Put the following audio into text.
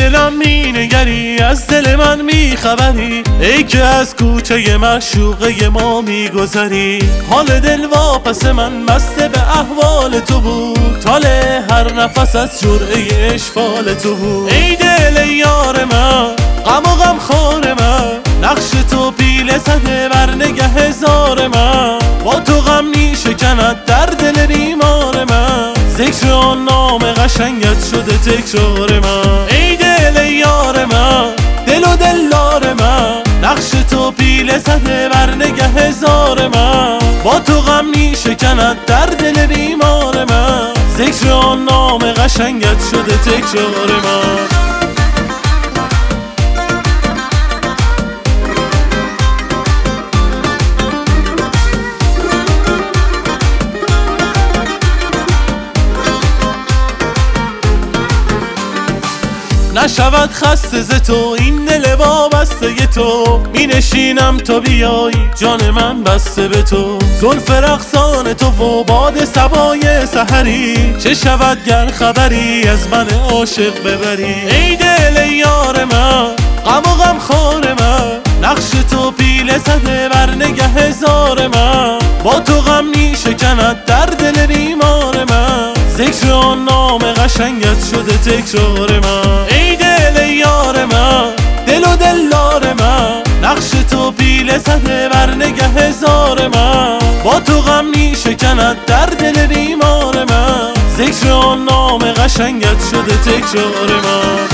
دلم مینگری، از دل من میخبری، ای که از کوچه معشوقه ما میگذری. حال دل واپس من مست به احوال تو بود، حال هر نفس از جرعه اشفال تو بود. ای دل یار من، غم و غم خور من، نقش تو پیله زده بر نگه هزار من. با تو غم میشکند در دل بیمار من، ذکر آن نام قشنگت شده تکرار من. ای دل یار من، دل و دلدار من، نقش تو پیله زده بر نگه هزار من. با تو غم میشکند در دل بیمار من، ذکر آن نام قشنگت شده تکرار من. نشود خسته ز تو این دل وابسته تو، می نشینم تا بیایی جان من بسته به تو. زلف رقصان تو و باد صبای سحری، چه شود گر خبری از من عاشق ببری. ای دل یار من، غم و غم خور من، نقش تو پیله زده بر نگه هزار من. با تو غم می شکند در دل بیمار من، ذکر آن نام قشنگت شده تکرار من. ای دل یار من، دل و دلدار من، نقش تو پیله زده بر نگه هزار من. با تو غم میشکند در دل بیمار من، ذکر آن نام قشنگت شده تکرار من.